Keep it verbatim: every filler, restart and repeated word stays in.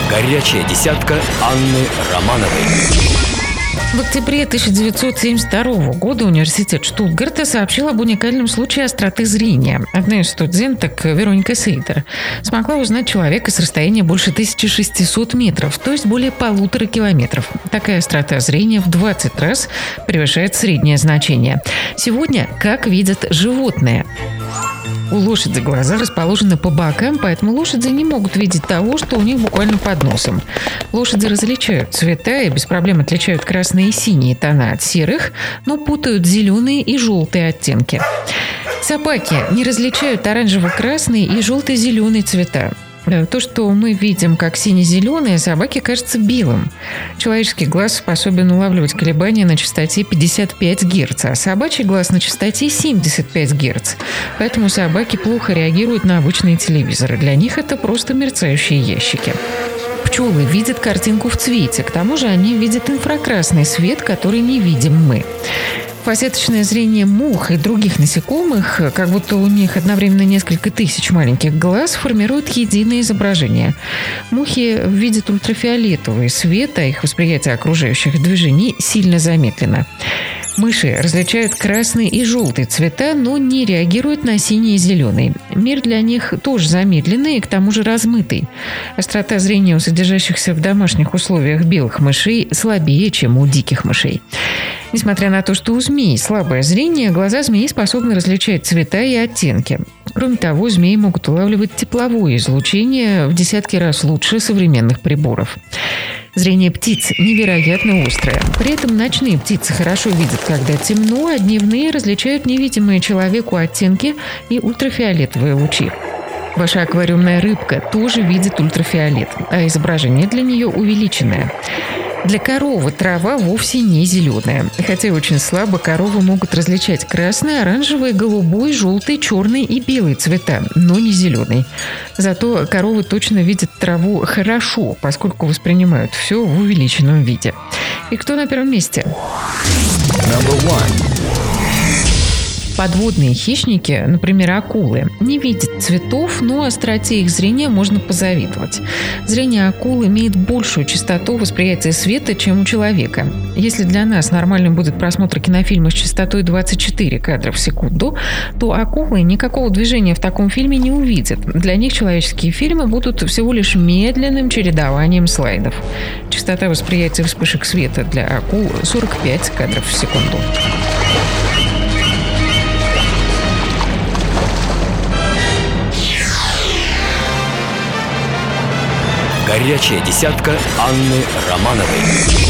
Горячая десятка Анны Романовой. В октябре тысяча девятьсот семьдесят второго года университет Штутгарта сообщил об уникальном случае остроты зрения. Одна из студенток, Вероника Сейдер, смогла узнать человека с расстояния больше тысячи шестисот метров, то есть более полутора километров. Такая острота зрения в двадцать раз превышает среднее значение. Сегодня как видят животные. У лошади глаза расположены по бокам, поэтому лошади не могут видеть того, что у них буквально под носом. Лошади различают цвета и без проблем отличают красные и синие тона от серых, но путают зеленые и желтые оттенки. Собаки не различают оранжево-красный и желто-зеленый цвета. То, что мы видим как сине-зеленое, собаке кажется белым. Человеческий глаз способен улавливать колебания на частоте пятьдесят пять герц, а собачий глаз на частоте семьдесят пять герц. Поэтому собаки плохо реагируют на обычные телевизоры. Для них это просто мерцающие ящики. Пчелы видят картинку в цвете. К тому же они видят инфракрасный свет, который не видим мы. Фасеточное зрение мух и других насекомых, как будто у них одновременно несколько тысяч маленьких глаз, формирует единое изображение. Мухи видят ультрафиолетовый свет, а их восприятие окружающих движений сильно замедлено. Мыши различают красный и желтый цвета, но не реагируют на синий и зеленый. Мир для них тоже замедленный и к тому же размытый. Острота зрения у содержащихся в домашних условиях белых мышей слабее, чем у диких мышей. Несмотря на то, что у змей слабое зрение, глаза змеи способны различать цвета и оттенки. Кроме того, змеи могут улавливать тепловое излучение в десятки раз лучше современных приборов. Зрение птиц невероятно острое. При этом ночные птицы хорошо видят, когда темно, а дневные различают невидимые человеку оттенки и ультрафиолетовые лучи. Ваша аквариумная рыбка тоже видит ультрафиолет, а изображение для нее увеличенное. Для коровы трава вовсе не зеленая. Хотя очень слабо коровы могут различать красный, оранжевый, голубой, желтый, черный и белый цвета, но не зеленый. Зато коровы точно видят траву хорошо, поскольку воспринимают все в увеличенном виде. И кто на первом месте? Подводные хищники, например, акулы, не видят цветов, но остроте их зрения можно позавидовать. Зрение акул имеет большую частоту восприятия света, чем у человека. Если для нас нормальным будет просмотр кинофильма с частотой двадцать четыре кадра в секунду, то акулы никакого движения в таком фильме не увидят. Для них человеческие фильмы будут всего лишь медленным чередованием слайдов. Частота восприятия вспышек света для акул сорок пять кадров в секунду. Горячая десятка Анны Романовой.